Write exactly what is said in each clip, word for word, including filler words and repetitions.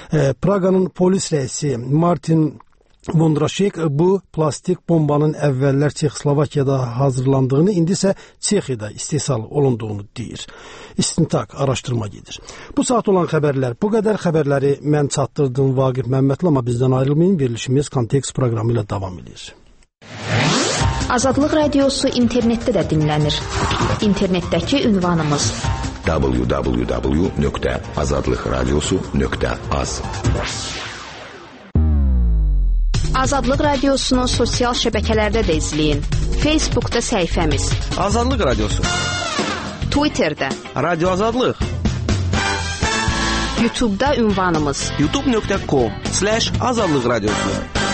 Praqanın polis rəisi Martin Vondraşek bu plastik bombanın əvvəllər Çexoslovakiyada hazırlandığını, indi isə Çexiyada istehsal olunduğunu deyir. İstintaq, araşdırma gedir. Bu saat olan xəbərlər bu qədər. Xəbərləri mən çatdırdım Vaqif Məmmədli, amma bizdən ayrılmayın. Verilişimiz Kontekst proqramı ilə davam edir. Azadlıq Radiosu internetdə də dinlənir. İnternetdəki ünvanımız w w w nöqtə azadlıq radiosu nöqtə az. Azadlıq Radiosunu sosial şəbəkələrdə də izləyin. Facebookda səhifəmiz Azadlıq Radiosu, Twitterdə Radio Azadlıq, YouTube'da ünvanımız youtube nöqtə com slash azadlıq radiosu.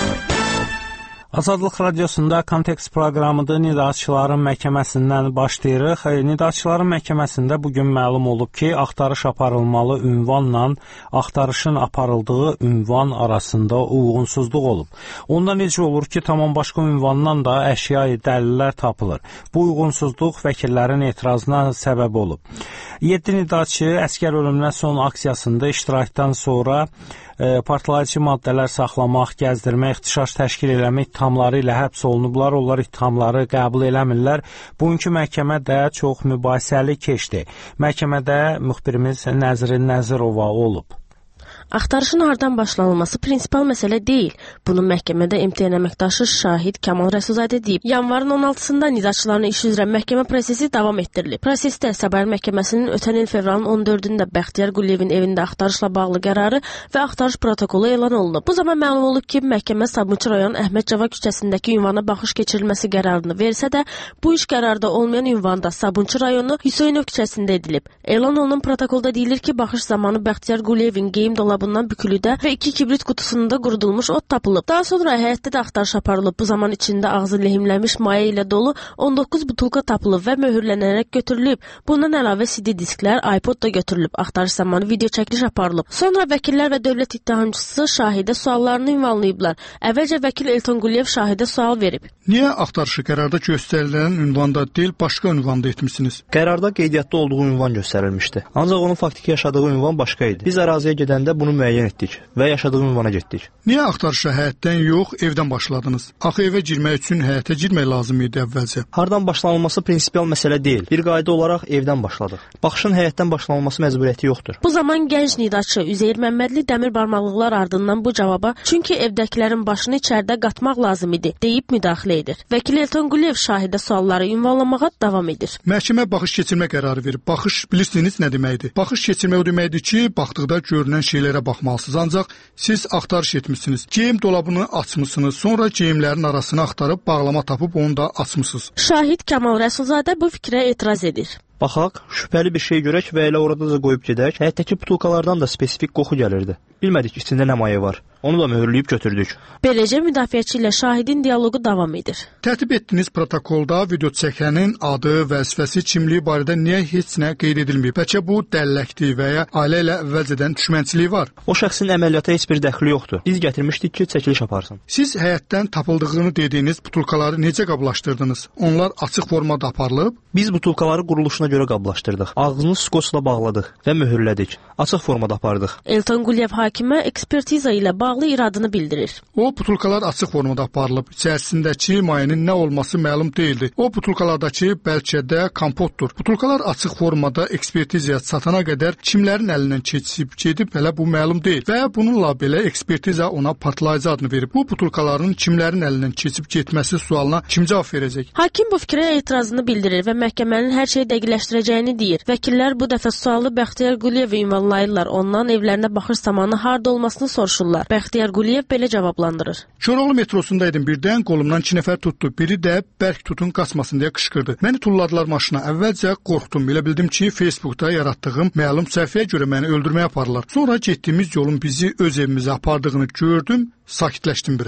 Azadlıq Radiosunda Kontekst proqramıdır. Nidaçıların məhkəməsindən başlayırıq. Nidaçıların məhkəməsində bugün məlum olub ki, axtarış aparılmalı ünvanla axtarışın aparıldığı ünvan arasında uyğunsuzluq olub. Onda necə olur ki, tamam başqa ünvandan da əşya-i dəlillər tapılır. Bu uyğunsuzluq vəkillərin etirazına səbəb olub. yeddi nidaçı əskər ölümünə son aksiyasında iştirakdan sonra e, partlayıcı maddələr saxlamaq, gəzdirmək, ixtişaş təşkil eləmək ittihamları ilə həbs olunublar. Onlar ittihamları qəbul eləmirlər. Bugünkü məhkəmə də çox mübahisəli keçdi. Məhkəmədə müxbirimiz Nəzrin Nəzirova olub. Axtarışın hardan başlanılması prinsipal məsələ deyil. Bunu məhkəmədə M T N əməkdaşı şahid Kamal Rəsulzadə deyib. Yanvarın on altısında nidaçıların işi üzrə məhkəmə prosesi davam etdirilib. Prosesdə Səbail məhkəməsinin ötən il fevralın on dördündə Bəxtiyar Quliyevin evində axtarışla bağlı qərarı və axtarış protokolu elan olunub. Bu zaman məlum olub ki, məhkəmə Sabunçu rayon Əhməd Cava küçəsindəki ünvana baxış keçirilməsi qərarını versə də, bu iş qərarda olmayan ünvanda Sabunçu rayonu Hüseynov küçəsində edilib. Elan olunan protokolda deyilir ki, baxış zamanı Bəxtiyar Quliyevin geyim dolabından bükülüdə və iki kibrit qutusunda qurudulmuş ot tapılıb. Daha sonra həyətdə də axtarış aparılıb. Bu zaman içində ağzı lehimlənmiş maya ilə dolu on doqquz butulka tapılıb və möhürlənərək götürülüb. Bundan əlavə C D disklər, iPod da götürülüb. Axtarış zamanı video çəkiliş aparılıb. Sonra vəkillər və dövlət ittihamçısı şahidə suallarını ünvanlayıblar. Əvvəlcə vəkil Elton Quliyev şahidə sual verib. Niyə axtarışı qərarda göstərilən ünvanda deyil, başqa ünvanda etmisiniz? Qərarda qeydiyyatda olduğu ünvan göstərilmişdi. Ancaq onun faktiki yaşadığı ünvan başqa idi. Biz əraziyə gedəndə bunu müəyyən etdik və yaşadığı ünvana getdik. Niyə axtarışa həyətdən yox, evdən başladınız? Axı evə girmək üçün həyətə girmək lazım idi əvvəlcə. Hardan başlanılması prinsipal məsələ deyil. Bir qayda olaraq evdən başladıq. Baxışın həyətdən başlanılması məcburiyyəti yoxdur. Bu zaman gənc nidaçı Üzeyir Məmmədli dəmir barmaqlıqlar ardından bu cavaba çünki evdəkilərin başını içəridə qatmaq lazım idi deyib müdaxilə edir. Vəkil Elton Quliyev şahidə sualları ünvanlamağa davam edir. Məhkəmə baxış keçirmə qərarı verir. Baxış bilirsiniz nə deməkdir? Baxış keçirmək o deməkdir ki, baxdıqda görünən şeylərə baxmalısınız. Ancaq siz axtarış etmişsiniz. Geyim dolabını açmışsınız. Sonra geyimlərin arasını axtarıb bağlama tapıb onu da açmışsınız. Şahid Kamal Rəsulzadə bu fikrə etiraz edir. Baxaq, şübhəli bir şey görək və elə oradaca qoyub gedək. Həyətdəki butulkalardan da spesifik qoxu gəlirdi. Bilmədik içində nə maye var. Onu da möhürləyib götürdük. Beləcə müdafiəçi ilə şahidin dialoqu davam edir. Tərtib etdiyiniz protokolda video çəkənin adı, vəzifəsi, kimliyi barədə niyə heç nə qeyd edilməyib? Bəlkə bu dəlləkdir və ya ailə ilə əvvəlcədən düşmənçiliyi var? O şəxsin əməliyyata heç bir dəxli yoxdur. Biz gətirmişdik ki, çəkiliş aparsın. Siz həyətdən tapıldığını dediyiniz butulkaları necə qablaşdırdınız? Onlar açıq formada aparılıb? Biz butulkaları quruluşuna görə qablaşdırdıq. Ağzını skoçla bağladıq və möhürlədik. Açıq formada apardıq. Elton Quliyev hakimə ekspertiza ilə bağlı iradını bildirir. O butulkalar açıq formada aparılıb. İçərisindəki mayenin nə olması məlum deyildi. O butulkalardakı bəlkə də kompotdur. Butulkalar açıq formada ekspertizaya çatana qədər kimlərin əlindən keçib gedib hələ bu məlum deyil. Və bununla belə ekspertiza ona partlayıcı adını verib. Bu butulkaların kimlərin əlindən keçib getməsi sualına kim cavab verəcək? Hakim bu fikrə etirazını bildirir və məhkəmənin hər şeyi dəqiqləşdirəcəyini deyir. Vəkillər bu dəfə sualı Bəxtiyar Quliyevə ünvanlayırlar. Ondan evlərinə baxış zamanı harda olmasını soruşurlar. Bəxtiyar Quliyev belə cavablandırır. Koroğlu metrosunda idim, birdən qolumdan iki nəfər tutdu. Biri də bərk tutun qaçmasın deyə qışqırdı. Məni tulladılar maşına. Əvvəlcə qorxdum. Elə bildim ki, Facebookda yaratdığım məlum səhifəyə görə məni öldürməyə aparırlar. Sonra getdiyimiz yolun bizi öz evimizə apardığını gördüm, sakitləşdim biraz.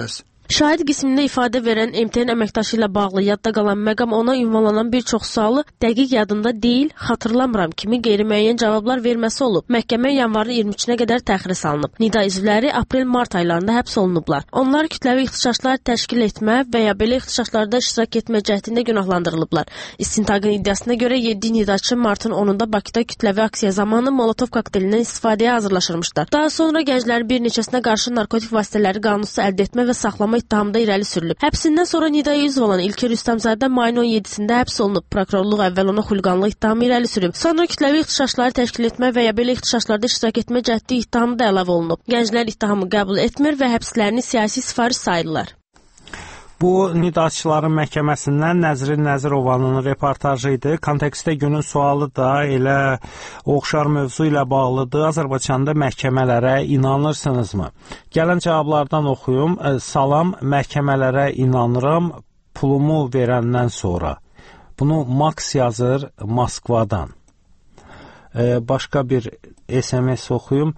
Şahid qismində ifadə verən M T N əməkdaşı ilə bağlı yadda qalan məqam ona ünvanlanan bir çox sualı dəqiq yadında deyil, xatırlamıram kimi qeyri-müəyyən cavablar verməsi olub. Məhkəmə yanvarın iyirmi üçünə qədər təxirə salınıb. Nida üzvləri aprel-mart aylarında həbs olunublar. Onlar kütləvi ixtişaşlar təşkil etmə və ya belə ixtişaşlarda iştirak etmə cəhdində günahlandırılıblar. İstintaqın iddiasına görə yeddi nidaçı martın onunda Bakıda kütləvi aksiya zamanı Molotov kokteylindən istifadəyə hazırlaşırmışlar. Daha sonra gənclərin bir neçəsinə qarşı narkotik vasitələri qanunsuz əldə etmə və saxlama ittihamında irəli sürülüb. Həbsindən sonra Nidaya üzv olan İlker Rüstəmzadə mayın on yeddisində həbs olunub. Prokurorluq əvvəl ona xuliqanlıq ittihamı irəli sürüb. Sonra kütləvi ixtişaşları təşkil etmə və ya belə ixtişaşlarda iştirak etmə cəhdi ittihamı da əlavə olunub. Gənclər ittihamı qəbul etmir və həbslərini siyasi sifariş sayırlar. Bu, Nidaçıların məhkəməsindən Nəzrin Nəzirovanın reportajı idi. Kontekstdə günün sualı da elə oxşar mövzu ilə bağlıdır. Azərbaycanda məhkəmələrə inanırsınızmı? Gələn cavablardan oxuyum. Salam, məhkəmələrə inanıram, pulumu verəndən sonra. Bunu Max yazır Moskvadan. Başqa bir S M S oxuyum.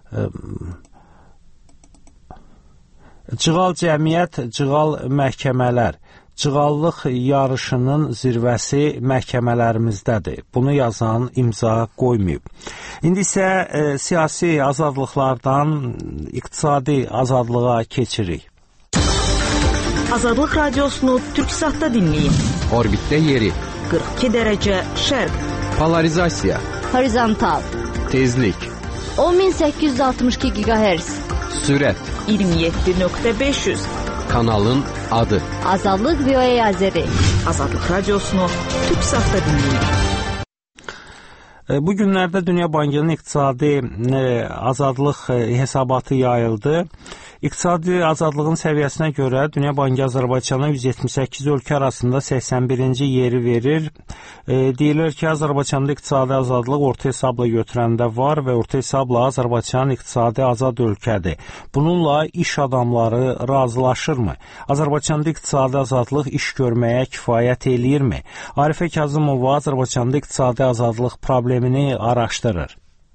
Cığal cəmiyyət, cığal məhkəmələr, cığallıq yarışının zirvəsi məhkəmələrimіздədir. Bunu yazan imza qoymayıb. İndi isə e, siyasi azadlıqlardan iqtisadi azadlığa keçirik. Azadlıq radiosunu Türksatda dinləyin. Orbitdə yeri. qırx iki dərəcə şərq. Polarizasiya. Horizontal. Tezlik. on min səkkiz yüz altmış iki giqahertz. Sürət. iyirmi yeddi nöqtə beş yüz. Kanalın adı. Azadlıq V O A Azəri. Azadlıq radiosunu Türksatda dinləyin. Bu günlərdə Dünya Bankının iqtisadi azadlıq hesabatı yayıldı. İqtisadi azadlığın səviyyəsinə görə Dünya Bankı Azərbaycana yüz yetmiş səkkiz ölkə arasında səksən birinci yeri verir. E, deyilir ki, Azərbaycanda iqtisadi azadlıq orta hesabla götürəndə var və orta hesabla Azərbaycan iqtisadi azad ölkədir. Bununla iş adamları razılaşırmı? Azərbaycanda iqtisadi azadlıq iş görməyə kifayət eləyirmi? Arifə Kazımova Azərbaycanda iqtisadi azadlıq problemini araşdırır.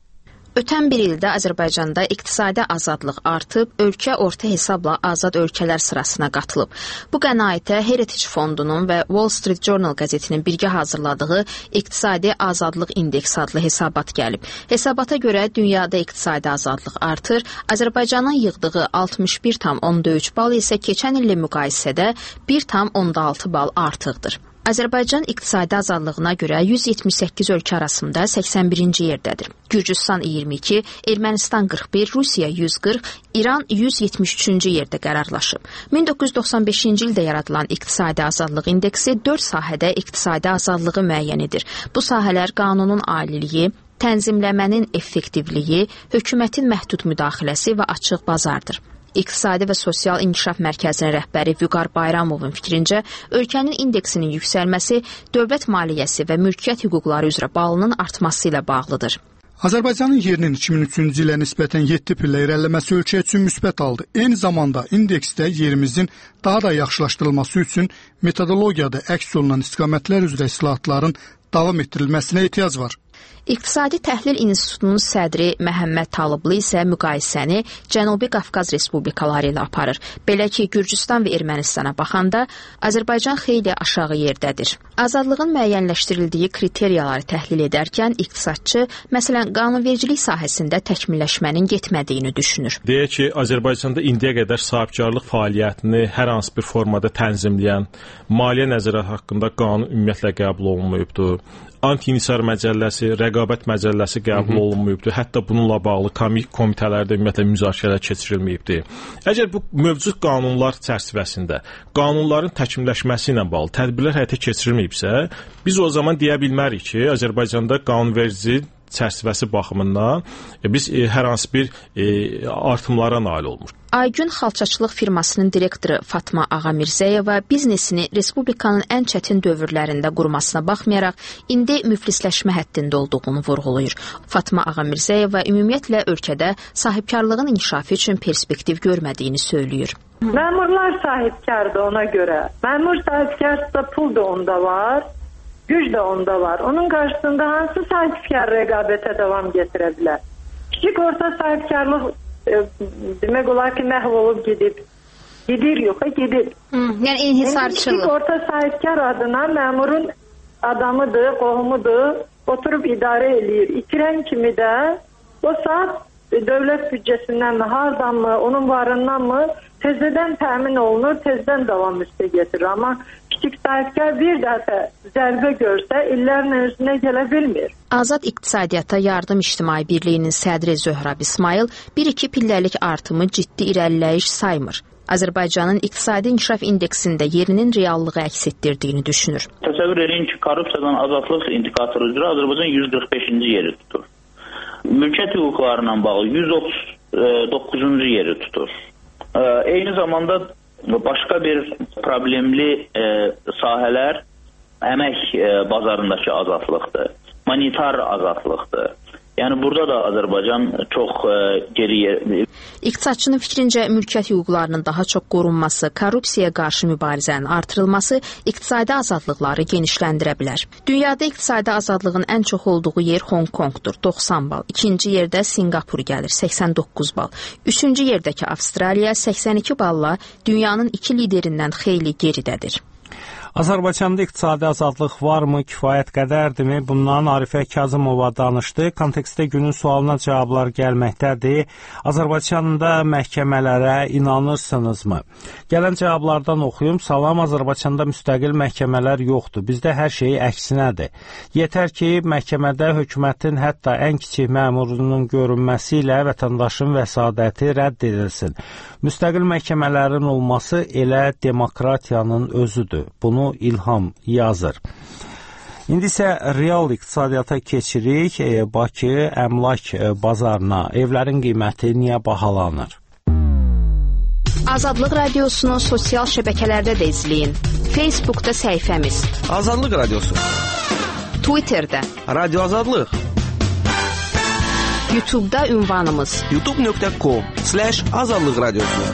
Ötən bir ildə Azərbaycanda iqtisadi azadlıq artıb, ölkə orta hesabla azad ölkələr sırasına qatılıb. Bu qənaətə Heritage Fondunun və Wall Street Journal qəzetinin birgə hazırladığı İqtisadi Azadlıq İndeksi adlı hesabat gəlib. Hesabata görə dünyada iqtisadi azadlıq artır, Azərbaycanın yığdığı altmış bir tam onda üç bal isə keçən illə müqayisədə bir tam onda altı bal artıqdır. Azərbaycan iqtisadi azadlığına görə yüz yetmiş səkkiz ölkə arasında səksən birinci yerdədir. Gürcüstan iyirmi iki, Ermənistan qırx bir, Rusiya yüz qırx, İran yüz yetmiş üçüncü yerdə qərarlaşıb. min doqquz yüz doxsan beşinci ildə yaradılan İqtisadi Azadlıq İndeksi dörd sahədə iqtisadi azadlığı müəyyən edir. Bu sahələr qanunun aliliyi, tənzimləmənin effektivliyi, hökumətin məhdud müdaxiləsi və açıq bazardır. İqtisadi və Sosial İnkişaf Mərkəzinin rəhbəri Vüqar Bayramovun fikrincə, ölkənin indeksinin yüksəlməsi dövlət maliyyəsi və mülkiyyət hüquqları üzrə balının artması ilə bağlıdır. Azərbaycanın yerinin iki min üçüncü ilə nisbətən yeddi pillə irəliləməsi ölkə üçün müsbət aldı. Eyni zamanda indeksdə yerimizin daha da yaxşılaşdırılması üçün metodologiyada əks olunan istiqamətlər üzrə islahatların davam etdirilməsinə ehtiyac var. İqtisadi Təhlil İnstitutunun sədri Məhəmməd Talıblı isə müqayisəni Cənubi Qafqaz Respublikaları ilə aparır. Belə ki, Gürcüstan və Ermənistana baxanda Azərbaycan xeyli aşağı yerdədir. Azadlığın müəyyənləşdirildiyi kriteriyaları təhlil edərkən iqtisadçı, məsələn, qanunvericilik sahəsində təkmilləşmənin getmədiyini düşünür. Deyək ki, Azərbaycanda indiyə qədər sahibkarlıq fəaliyyətini hər hansı bir formada tənzimləyən, maliyyə nəzarəti haqqında qanun ümumiyyətlə qəbul olunmayıbdır. Anti-İnsar Məcəlləsi, Rəqabət Məcəlləsi qəbul olunmayıbdır. Hətta bununla bağlı komitələrdə ümumiyyətlə müzakirələr keçirilməyibdir. Əgər bu mövcud qanunlar çərçivəsində qanunların təkmilləşməsi ilə bağlı tədbirlər həyata keçirilməyibsə, biz o zaman deyə bilmərik ki, Azərbaycanda qanunverici çərçivəsi baxımından biz hər hansı bir artımlara nail olmuş. Aygün xalçaçılıq firmasının direktoru Fatma Ağamirzəyeva biznesini Respublikanın ən çətin dövrlərində qurmasına baxmayaraq, indi müflisləşmə həddində olduğunu vurğulayır. Fatma Ağamirzəyeva ümumiyyətlə ölkədə sahibkarlığın inkişafı üçün perspektiv görmədiyini söylüyor. Məmurlar sahibkardır ona görə. Məmur sahibkarsa pul da onda var, güc də onda var. Onun qarşısında hansı sahibkar rəqabətə davam getirə bilər? Kiçik orta sahibkarlıq e, demək olar ki, məhv olub gedib. Gedir yoxa gedir. Hı, yəni inhisarçılıq. Orta sahibkar adına məmurun adamıdır, qohumudur, oturub idarə eləyir. İtirən kimi də o saat dövlət büdcəsindən hardanmı, onun varındanmı tezdən təmin olunur, tezdən davam üstə getirir. Amma kiçik sahibkar bir dəfə zərbə görsə, illərin özünə gələ bilmir. Azad İqtisadiyyata Yardım İctimai Birliyinin sədri Zöhrab İsmail bir iki pilləlik artımı ciddi irəliləyiş saymır. Azərbaycanın iqtisadi inkişaf indeksində yerinin reallığı əks etdirdiyini düşünür. Təsəvvür edin ki, korrupsiyadan azadlıq indikatoru üzrə Azərbaycan yüz qırx beşinci yeri tutur. Mülkiyyət hüquqlarla bağlı yüz otuz doqquzuncu yeri tutur. Eyni zamanda başqa bir problemli e, sahələr əmək e, bazarındakı azadlıqdır, monetar azadlıqdır. Yəni burada da Azərbaycan çox e, geriyə. İqtisadçının fikrincə mülkiyyət hüquqlarının daha çox qorunması, korrupsiyaya qarşı mübarizənin artırılması iqtisadi azadlıqları genişləndirə bilər. Dünyada iqtisadi azadlığın ən çox olduğu yer Hong Kongdur, doxsan bal. İkinci yerdə Sinqapur gəlir, səksən doqquz bal. Üçüncü yerdəki Avstraliya səksən iki balla dünyanın iki liderindən xeyli geridədir. Azərbaycanda iqtisadi azadlıq varmı, kifayət qədərdirmi? Bundan Arifə Kazımova danışdı. Kontekstdə günün sualına cavablar gəlməkdədir. Azərbaycanda məhkəmələrə inanırsınızmı? Gələn cavablardan oxuyum. Salam, Azərbaycanda müstəqil məhkəmələr yoxdur. Bizdə hər şey əksinədir. Yetər ki, məhkəmədə hökumətin hətta ən kiçik məmurunun görünməsi ilə vətəndaşın vəsadəti rədd edilsin. Müstəqil məhkəmələrin olması elə demokratiyanın özüdür. Bunu İlham yazır. İndi isə real iqtisadiyyata keçirik. Bakı əmlak bazarına evlərin qiyməti niyə bahalanır? Azadlıq Radiosunu sosial şəbəkələrdə də izləyin. Facebookda səhifəmiz Azadlıq Radiosu, Twitterdə Radio Azadlıq, YouTube'da ünvanımız youtube nöqtə com slash azadlıq radiosu.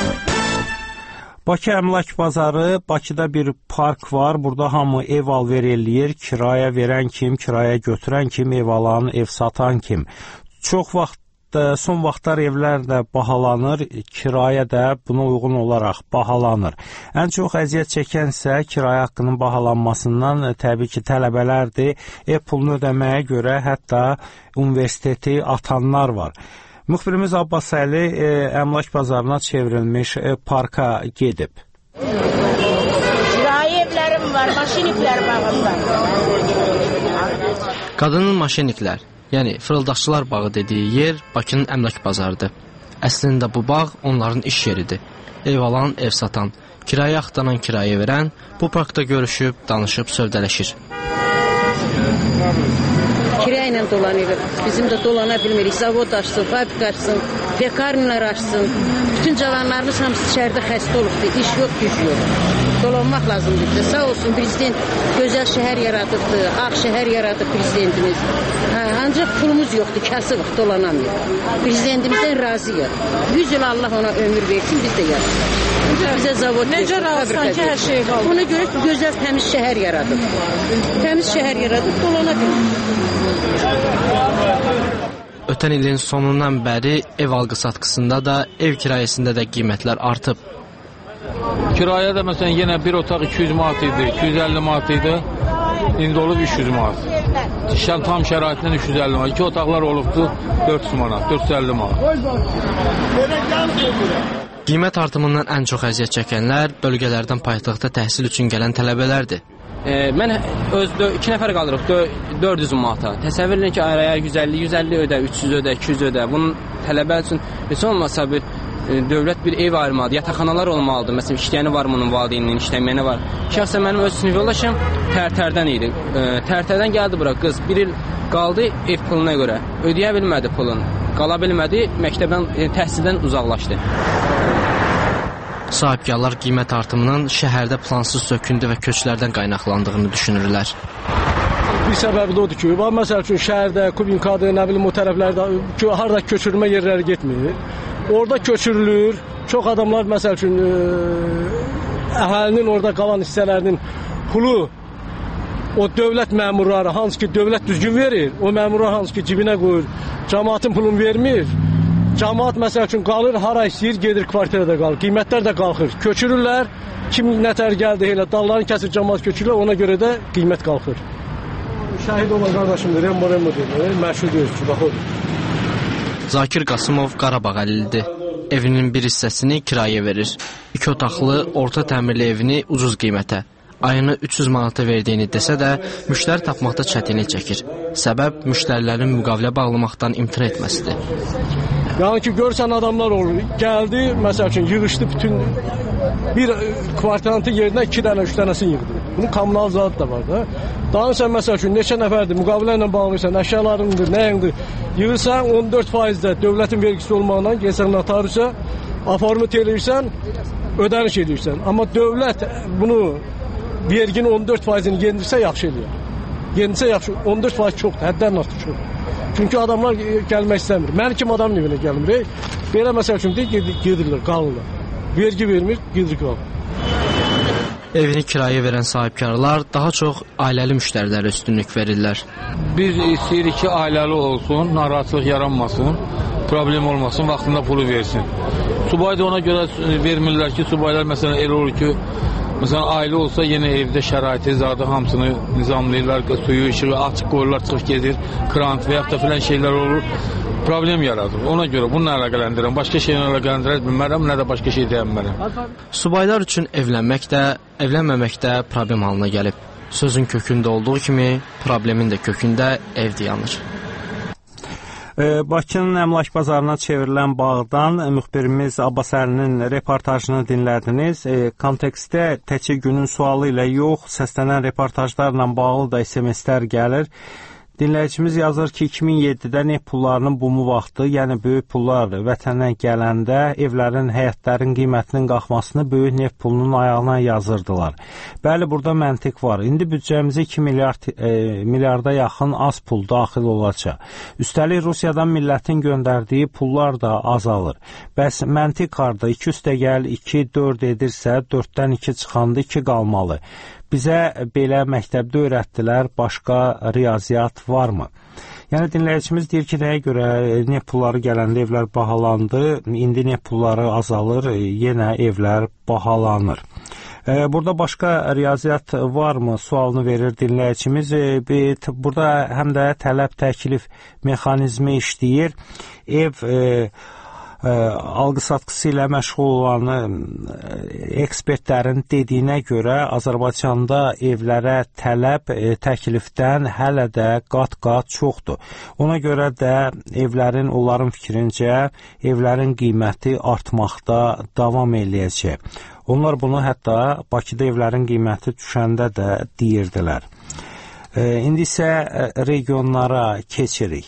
Bakı əmlak bazarı, Bakıda bir park var. Burada hamı ev al-ver eləyir. Kiraya verən kim, kiraya götürən kim, ev alan, ev satan kim. Çox vaxt, son vaxtlar evlər də bahalanır, kirayə də buna uyğun olaraq bahalanır. Ən çox əziyyət çəkənsə kirayə haqqının bahalanmasından təbii ki, tələbələrdir. Ev pulunu ödəməyə görə hətta universiteti atanlar var. Müxbirimiz Abbas Əli e, əmlak bazarına çevrilmiş e, parka gedib. Kirayə evlərim var, maşiniklər bağım var. Qadının maşiniklər, yəni fırıldaqçılar bağı dediyi yer Bakının əmlak bazarıdır. Əslində bu bağ onların iş yeridir. Ev alan, ev satan, kirayə axtaran, kirayə verən bu parkda görüşüb, danışıb, sövdələşir. Kirə ilə dolanırıq. Bizim də dolana bilmirik. Zavod açsın, fabrika açsın, pekarnlar açsın. Bütün cavanlarımız hamısı içəridə xəstə olubdur. İş yox, güc yox. Dolanmaq lazımdır. Sağ olsun prezident gözəl şəhər yaradıbdır. Ağ şəhər yaradıb prezidentimiz. Ha, ancaq pulumuz yoxdur, kasıbıq, dolanamıyor. Prezidentimizdən razıyıq. yüz il Allah ona ömür versin, biz də yarasın. Bizə zavod necə razısan ki, hər şey qaldı? Ona görə gözəl təmiz şəhər yaradıb. Təmiz şəhər yaradıb, dolana bilir. Ötən ilin sonundan bəri ev alqı-satqısında da, ev kirayəsində də qiymətlər artıb. Kirayə də məsələn yenə bir otaq iki yüz manat idi, iki yüz əlli manat idi. İndi olub üç yüz manat. İşəm tam şəraitindən üç yüz əlli manat. İki otaqlar olubdu dörd yüz manat, dörd yüz əlli manat. Qiymət artımından ən çox əziyyət çəkənlər bölgələrdən paytaxta təhsil üçün gələn tələbələrdir. E, mən öz iki nəfər qalırıq dörd yüz manata. Təsəvvür edin ki, araya yüz əlli, yüz əlli ödə, üç yüz ödə, iki yüz ödə. Bunun tələbə üçün heç olmasa bir e, dövlət bir ev ayırmalıdır, yataqxanalar olmalıdır. Məsələn, işləyəni var bunun valideyninin, işləməyəni var. Şəxsən mənim öz sinif yoldaşım Tərtərdən idi. E, Tərtərdən gəldi bura qız. Bir il qaldı ev puluna görə. Ödəyə bilmədi pulun. Qala bilmədi, məktəbdən, e, təhsildən uzaqlaşdı. Sahibkarlar qiymət artımının şəhərdə plansız söküntü və köçlərdən qaynaqlandığını düşünürlər. Bir səbəbi də odur ki, məsəl üçün şəhərdə, Kubinkadır, nə bilim o tərəflərdə harada köçürmə yerləri getmir. Orada köçürülür. Çox adamlar məsəl üçün ə, əhalinin orada qalan hissələrinin pulu o dövlət məmurları, hansı ki dövlət düzgün verir, o məmurlar hansı ki cibinə qoyur, cəmaatın pulunu vermir. Cəmaət məsəl üçün qalır, hara istəyir, gedir kvartirədə qalır. Qiymətlər də qalxır. Köçürürlər. Kim nətər gəldi elə dallarını kəsir, cəmaət köçürürlər, ona görə də qiymət qalxır. Şəhid olan qardaşımdır, Rembo Rembo deyir, məşhur döyüşçü, bax odur. Zakir Qasımov Qarabağ əlillidir. Evinin bir hissəsini kirayə verir. İki otaqlı, orta təmirli evini ucuz qiymətə, ayını üç yüz manata verdiyini desə də, müştəri tapmaqda çətinlik çəkir. Səbəb müştərilərin müqavilə bağlamaqdan imtina etməsidir. Yəni ki, görsən adamlar olur, gəldi, məsəl üçün yığışdı bütün bir kvartalantı yerinə iki dənə, üç dənəsini yığdı. Bunun kommunal zadı da var da. Daha sən məsəl üçün neçə nəfərdir, müqavilə ilə bağlıysan, əşyalarındır, nəyindir, yığırsan on dörd faizdə dövlətin vergisi olmağından, gəlsən notariusa, aformit eləyirsən, ödəniş edirsən. Amma dövlət bunu verginin on dörd faizini yendirsə yaxşı eləyir. Yendirsə yaxşı, on dörd faiz çoxdur, həddən artıq çoxdur. Çünki adamlar gəlmək istəmir. Mən kim adamın evinə gəlmir. Belə məsəl üçün deyir, gedirlər, qalırlar. Vergi vermir, gedir qalır. Evini kirayə verən sahibkarlar daha çox ailəli müştərilərə üstünlük verirlər. Biz istəyirik ki, ailəli olsun, narahatlıq yaranmasın, problem olmasın, vaxtında pulu versin. Subay da ona görə vermirlər ki, subaylar məsələn elə olur ki, məsələn ailə olsa yenə evdə şəraiti, zadı hamısını nizamlayırlar, suyu, işığı açıq qoyurlar, çıx gedir, krant və yaxud da filan şeylər olur. Problem yaradır. Ona görə bununla əlaqələndirəm. Başqa şeylə əlaqələndirə bilmərəm, nə də başqa şey deyə bilmərəm. Subaylar üçün evlənmək də, evlənməmək də problem halına gəlib. Sözün kökündə olduğu kimi, problemin də kökündə ev dayanır. Bakının əmlak bazarına çevrilən bağdan müxbirimiz Abbas Əlinin reportajını dinlədiniz. Kontekstdə təkcə günün sualı ilə yox, səslənən reportajlarla bağlı da S M S-lər gəlir. Dinləyicimiz yazır ki, iki min yeddidə neft pullarının bumu vaxtı, yəni böyük pullar vətənə gələndə evlərin, həyətlərin qiymətinin qalxmasını böyük neft pulunun ayağına yazırdılar. Bəli, burada məntiq var. İndi büdcəmizə iki milyard, e, milyarda yaxın az pul daxil olacaq. Üstəlik Rusiyadan millətin göndərdiyi pullar da azalır. Bəs məntiq harda? iki üstə gəl, iki dörd edirsə, dörddən iki çıxanda iki qalmalı. Bizə belə məktəbdə öyrətdilər, başqa riyaziyyat varmı? Yəni dinləyicimiz deyir ki, nəyə görə neft pulları gələndə evlər bahalandı, indi neft pulları azalır, yenə evlər bahalanır. Burada başqa riyaziyyat varmı sualını verir dinləyicimiz. Burada həm də tələb təklif mexanizmi işləyir. Ev e, alqı-satqısı ilə məşğul olan ekspertlərin dediyinə görə Azərbaycanda evlərə tələb təklifdən hələ də qat-qat çoxdur. Ona görə də evlərin, onların fikrincə, evlərin qiyməti artmaqda davam eləyəcək. Onlar bunu hətta Bakıda evlərin qiyməti düşəndə də deyirdilər. İndi isə regionlara keçirik.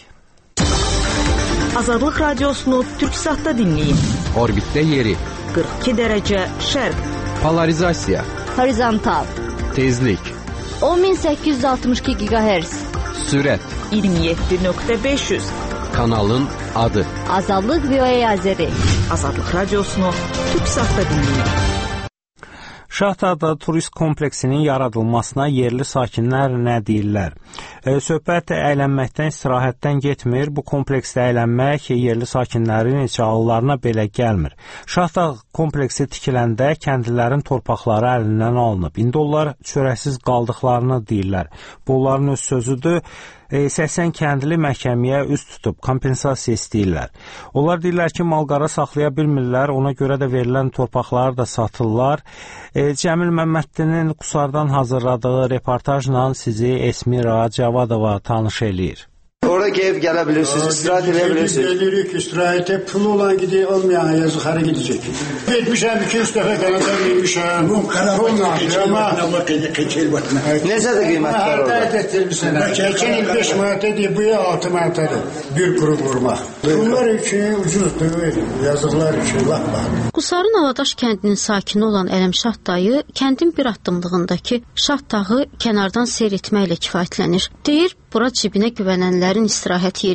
Azadlıq Radiosunu Türksatda dinləyin. Orbitdə yeri. qırx iki dərəcə şərq. Polarizasiya. Horizontal. Tezlik. on min səkkiz yüz altmış iki giqahertz. Sürət. iyirmi yeddi nöqtə beş yüz. Kanalın adı. Azadlıq V O A Azəri. Azadlıq Radiosunu Türksatda dinləyin. Şahdağda turist kompleksinin yaradılmasına yerli sakinlər nə deyirlər? E, söhbət əylənməkdən, istirahətdən getmir. Bu kompleksdə əylənmək yerli sakinlərin heç ağıllarına belə gəlmir. Şahdağ kompleksi tikiləndə kəndlilərin torpaqları əlindən alınıb. İndi onlar çörəksiz qaldıqlarını deyirlər. Bu onların öz sözüdür. səksən kəndli məhkəməyə üz tutub, kompensasiya istəyirlər. Onlar deyirlər ki, malqara saxlaya bilmirlər, ona görə də verilən torpaqları da satırlar. E, Cəmil Məmmədlinin Qusardan hazırladığı reportajla sizi Esmira Cavadova tanış eləyir. Orada gelip gelebilirsiniz, istirahat edebilirsiniz. Gelirik, istirahate pulu olan gidiyor, olmayan yazık hara gidecek. Gitmişim, iki üç defa kanada binmişim. Bu karavanla ama... Neyse de kıymetler orada? Harda ettirmişsin. Geçen il beş manata diye bu yıl altı manatadır. Bir kuru vurma. Bunlar için ucuzdur, yazıklar için laf var. Qusarın Aladaş kəndinin sakini olan Ələmşah dayı kəndin bir addımlığındakı Şah dağı kənardan seyr etməklə kifayətlənir. Deyir, bura cibinə güvənənlərin istirahət yeridir.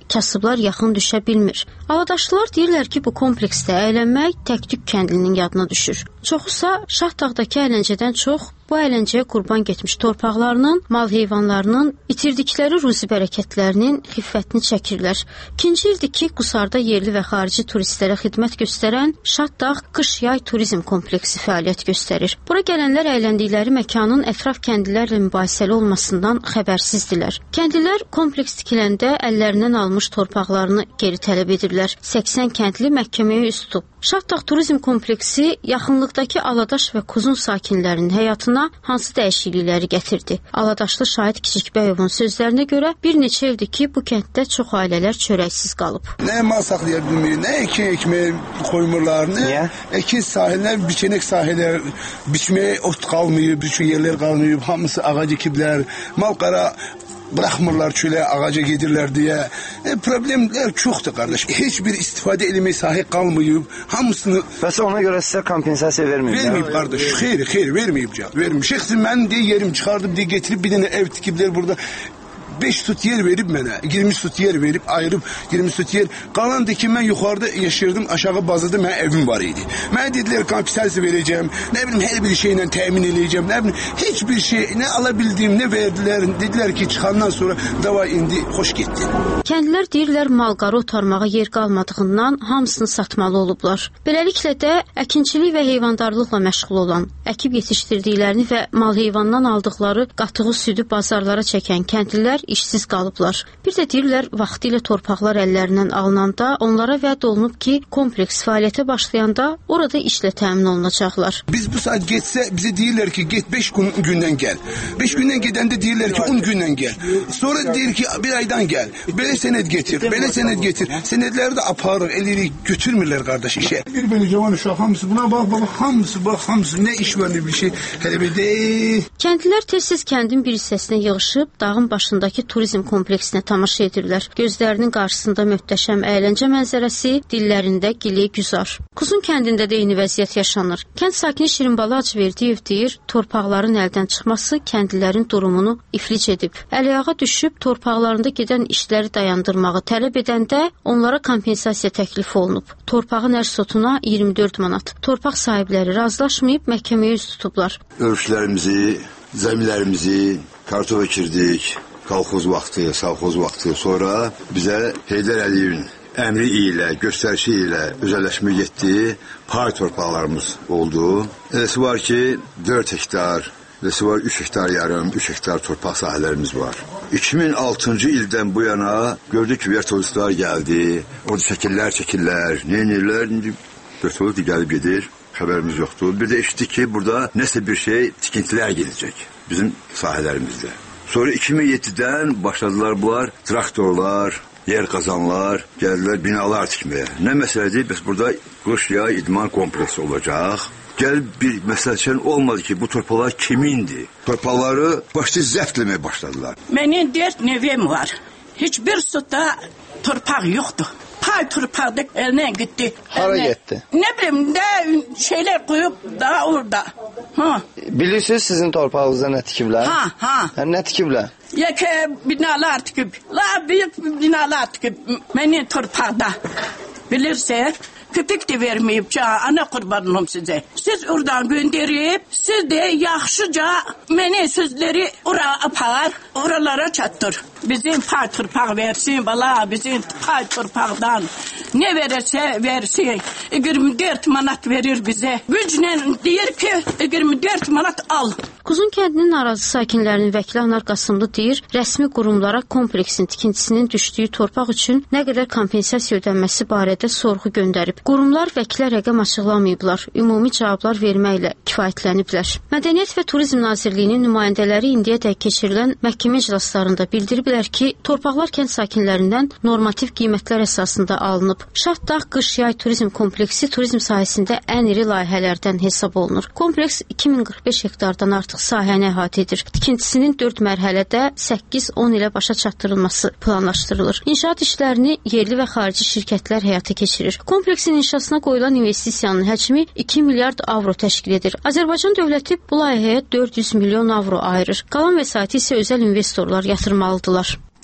kasıblar yaxın düşə bilmir. Ağadaşlılar deyirlər ki, bu kompleksdə əylənmək Təktük kəndlinin yadına düşür. Çoxusa Şahdağdakı əyləncədən çox bu əyləncəyə qurban getmiş torpaqlarının, mal heyvanlarının, itirdikləri ruzi bərəkətlərinin xiffətini çəkirlər. İkinci ildir ki, Qusarda yerli və xarici turistlərə xidmət göstərən Şahdağ qış-yay turizm kompleksi fəaliyyət göstərir. Bura gələnlər əyləndikləri məkanın ətraf kəndlilərlə mübahisəli olmasından xəbərsizdilər. Kəndlilər kompleks tikiləndə əllərindən almış torpaqlarını geri tələb edirlər. səksən kəndli məhkəməyə üst tutub. Şahdağ turizm kompleksi yaxınlıqdakı Aladaş və Kuzun sakinlərinin həyatına hansı dəyişiklikləri gətirdi? Aladaşlı Şahid Kiçikbəyovun sözlərinə görə bir neçə ildir ki, bu kənddə çox ailələr çörəksiz qalıb. Nə mal saxlaya bilmir, nə ekin ekməyə qoymurlar, nə ekin sahələr, biçənək sahələr, biçməyə ot qalmayıb, biçən yerlər qalmayıb, hamısı ağac ekiblər, mal qara bırakmırlar çölə, ağaca gedirlər deyə. E, problemlər çoxdur qardaş. Heç bir istifadə eləmək sahə qalmayıb. Hamısını... Bəs ona görə sizə kompensasiya verməyib? Verməyib qardaş. Xeyr, xeyr, verməyib can. Verməyib. Şəxsi mən deyə yerim çıxardım deyə getirib bir dənə ev tikiblər burada. beş tut yer verib mənə, iyirmi tut yer verib, ayırıb iyirmi tut yer. Qalandı ki, mən yuxarıda yaşayırdım, aşağı bazada mənim evim var idi. Mənə dedilər kompensasiya verəcəm, nə bilim hər bir şeylə təmin edəcəm, nə bilim heç bir şey, nə ala bildiyim, nə verdilər. Dedilər ki, çıxandan sonra dava indi xoş getdi. Kəndlilər deyirlər malqarı otarmağa yer qalmadığından hamısını satmalı olublar. Beləliklə də əkinçilik və heyvandarlıqla məşğul olan, əkib yetişdirdiklərini və mal heyvandan aldıqları qatığı südü bazarlara çəkən kəndlilər işsiz qalıblar. Bir də deyirlər, vaxtilə torpaqlar əllərindən alınanda onlara vəd olunub ki, kompleks fəaliyyətə başlayanda orada işlə təmin olunacaqlar. Biz bu saat getsə, bizə deyirlər ki, get beş gün, gündən gəl. beş gündən gedəndə deyirlər ki, on gündən gəl. Sonra deyir ki, bir aydan gəl. Belə sənəd getir, belə sənəd getir. Sənədləri də aparır, eləyirik, götürmürlər qardaş işə. Bir belə cavan uşaq, hamısı buna bax, bax, hamısı, bax, hamısı nə iş var, bir şey, hələ bir deyil. Kəndlilər tez-tez kəndin bir hissəsinə yığışıb, dağın başındakı turizm kompleksinə tamaşa edirlər. Gözlərinin qarşısında möhtəşəm əyləncə mənzərəsi, dillərində gili güzar. Kuzun kəndində də eyni vəziyyət yaşanır. Kənd sakini Şirinbala Hacıverdiyev deyir, torpaqların əldən çıxması kəndlilərin durumunu iflic edib. Əliyağa düşüb torpaqlarında gedən işləri dayandırmağı tələb edəndə onlara kompensasiya təklif olunub. Torpağın ər sotuna iyirmi dörd manat. Torpaq sahibləri razılaşmayıb məhkəməyə üst tutublar. Örüşlərimizi, zəmilərimizi kartof ekirdik. Kolxoz vaxtı, savxoz vaxtı, sonra bizə Heydər Əliyevin əmri ilə, göstərişi ilə özəlləşmə getdi, pay torpaqlarımız oldu. Eləsi var ki, dörd hektar, eləsi var üç hektar yarım, üç hektar torpaq sahələrimiz var. iki min altıncı ildən bu yana gördük ki, vertolislər gəldi, orada çəkirlər, çəkirlər, neynirlər, indi vertolis gəlib gedir, xəbərimiz yoxdur. Bir də eşitdik ki, burada nəsə bir şey, tikintilər gedəcək bizim sahələrimizdə. Sonra iki min yeddidən başladılar bunlar, traktorlar, yer qazanlar, gəldilər binalar tikməyə. Nə məsələdir? Bəs burada qış-yay idman kompleksi olacaq. Gəl bir məsələn olmadı ki, bu torpaqlar kimindir? Torpaqları başlayıb zəbt etməyə başladılar. Mənim dörd nevim var. Heç bir suda torpaq yoxdur. Pay torpaqda eline gitti. Hara getdi? Ne bileyim de şeyler koyup daha orada. Ha. Bilirsiniz sizin torpağınızda ne tikiblər? Ha ha. Yani ne tikiblər? Ya ki binalar tikib. La büyük binalar tikib. Benim torpaqda. Bilirsiniz. Köpek de vermeyip ca ana kurbanım size. Siz oradan gönderip siz de yaxşıca meni sözleri oraya apar, oralara çattır. Bizim pay torpaq versin bala, bizim pay torpaqdan ne verirse versin. yirmi dörd manat verir bize. Güclə deyir ki yirmi dörd manat al. Kuzun kəndinin arazı sakinlərinin vəkili Anar Qasımlı deyir, rəsmi qurumlara kompleksin tikintisinin düşdüyü torpaq üçün nə qədər kompensasiya ödənməsi barədə sorğu göndərib. Qurumlar vəkilə rəqəm açıqlamayıblar, ümumi cavablar verməklə kifayətləniblər. Mədəniyyət və Turizm Nazirliyinin nümayəndələri indiyədək keçirilən məhkəmə iclaslarında bildiriblər ki, torpaqlar kənd sakinlərindən normativ qiymətlər əsasında alınıb. Şahdağ qış-yay turizm kompleksi turizm sahəsində ən iri layihələrdən hesab olunur. Kompleks iki min qırx beş hektardan artıq sahəni əhatə edir. Tikintisinin dörd mərhələdə səkkiz on ilə başa çatdırılması planlaşdırılır. İnşaat işlərini yerli və xarici şirkətlər həyata keçirir. Kompleksin inşasına qoyulan investisiyanın həcmi iki milyard avro təşkil edir. Azərbaycan dövləti bu layihəyə dörd yüz milyon avro ayırır. Qalan vəsaiti isə özəl investorlar yatırmalıdırlar.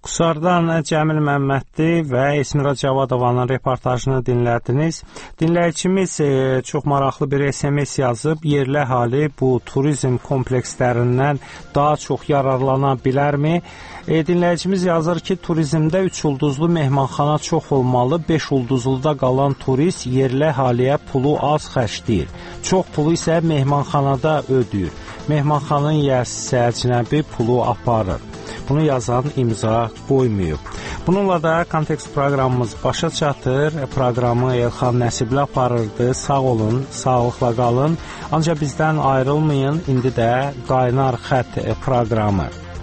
Qusardan Cəmil Məmmədli və Esmira Cavadovanın reportajını dinlədiniz. Dinləyicimiz e, çox maraqlı bir S M S yazıb, yerli əhali bu turizm komplekslərindən daha çox yararlana bilərmi? E, dinləyicimiz yazır ki, turizmdə üç ulduzlu mehmanxana çox olmalı, beş ulduzluda qalan turist yerli əhaliyə pulu az xərcləyir. Çox pulu isə mehmanxanada ödəyir. Mehmanxananın yiyəsi isə əcnəbi pulu aparır. Bunu yazan imza qoymayıb. Bununla da Kontekst proqramımız başa çatır. Proqramı Elxan Nəsibli aparırdı. Sağ olun, sağlıqla qalın. Ancaq bizdən ayrılmayın. İndi də Qaynar Xətt proqramı.